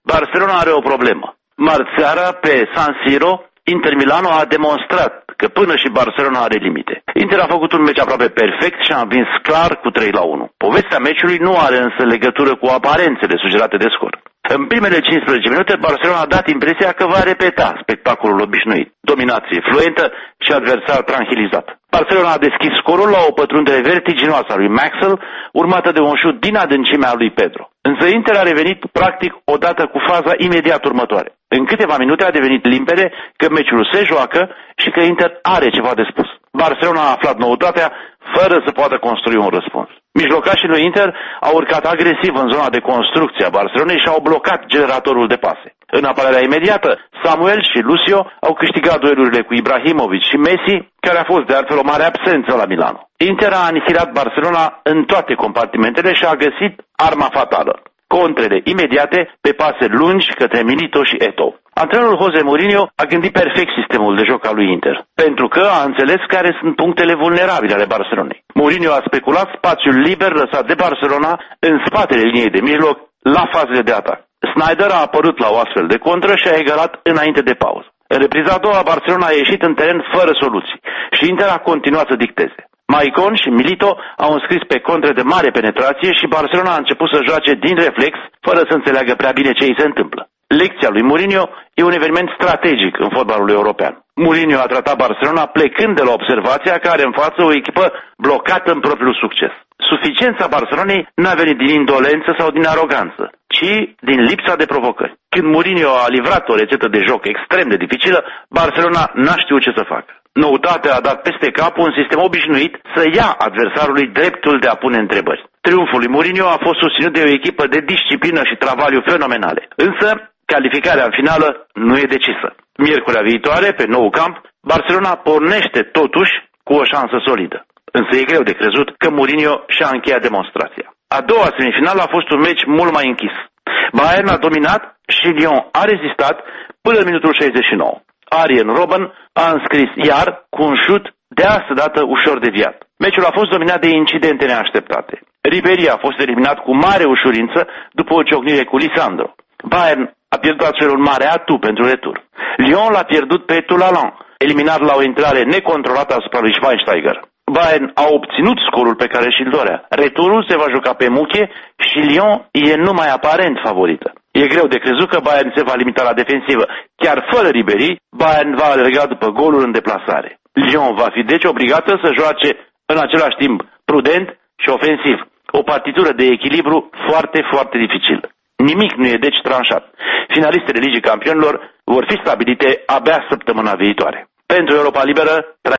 Barcelona are o problemă. Marțeara pe San Siro, Inter Milano a demonstrat că până și Barcelona are limite. Inter a făcut un meci aproape perfect și a învins clar cu 3-1. Povestea meciului nu are însă legătură cu aparențele sugerate de scor. În primele 15 minute, Barcelona a dat impresia că va repeta spectacolul obișnuit. Dominație fluentă și adversar tranquilizat. Barcelona a deschis scorul la o pătrundere vertiginoasă a lui Maxwell, urmată de un șut din adâncimea lui Pedro. Însă Inter a revenit practic odată cu faza imediat următoare. În câteva minute a devenit limpede că meciul se joacă și că Inter are ceva de spus. Barcelona a aflat noutatea fără să poată construi un răspuns. Mijlocașii lui Inter au urcat agresiv în zona de construcție a Barcelonei și au blocat generatorul de pase. În apărarea imediată, Samuel și Lucio au câștigat duelurile cu Ibrahimovic și Messi, care a fost de altfel o mare absență la Milano. Inter a anihilat Barcelona în toate compartimentele și a găsit arma fatală: contrele imediate pe pase lungi către Milito și Eto'o. Antrenorul Jose Mourinho a gândit perfect sistemul de joc al lui Inter, pentru că a înțeles care sunt punctele vulnerabile ale Barcelonei. Mourinho a speculat spațiul liber lăsat de Barcelona în spatele liniei de mijloc la fazele de atac. Sneijder a apărut la o astfel de contră și a egalat înainte de pauză. În repriza a doua, Barcelona a ieșit în teren fără soluții și Inter a continuat să dicteze. Maicon și Milito au înscris pe contre de mare penetrație și Barcelona a început să joace din reflex, fără să înțeleagă prea bine ce îi se întâmplă. Lecția lui Mourinho e un eveniment strategic în fotbalul european. Mourinho a tratat Barcelona plecând de la observația că are în față o echipă blocată în propriul succes. Suficiența Barcelonei n-a venit din indolență sau din aroganță, ci din lipsa de provocări. Când Mourinho a livrat o rețetă de joc extrem de dificilă, Barcelona n-a știut ce să facă. Noutatea a dat peste cap un sistem obișnuit să ia adversarului dreptul de a pune întrebări. Triumful lui Mourinho a fost susținut de o echipă de disciplină și travaliu fenomenale. Însă, calificarea în finală nu e decisă. Miercurea viitoare, pe nou camp, Barcelona pornește totuși cu o șansă solidă. Însă e greu de crezut că Mourinho și-a încheiat demonstrația. A doua semifinală a fost un meci mult mai închis. Bayern a dominat și Lyon a rezistat până în minutul 69. Arjen Robben a înscris iar cu un șut de asta dată ușor deviat. Meciul a fost dominat de incidente neașteptate. Ribéry a fost eliminat cu mare ușurință după o ciocnire cu Lisandro. Bayern a pierdut astfel un mare atu pentru retur. Lyon l-a pierdut pe Toulalan, eliminat la o intrare necontrolată asupra lui Schweinsteiger. Bayern a obținut scorul pe care și-l dorea. Returul se va juca pe muche și Lyon e numai aparent favorită. E greu de crezut că Bayern se va limita la defensivă. Chiar fără Ribéry, Bayern va alerga după golul în deplasare. Lyon va fi deci obligată să joace în același timp prudent și ofensiv. O partitură de echilibru foarte, foarte dificil. Nimic nu e deci tranșat. Finalistele Ligii Campionilor vor fi stabilite abia săptămâna viitoare. Pentru Europa Liberă,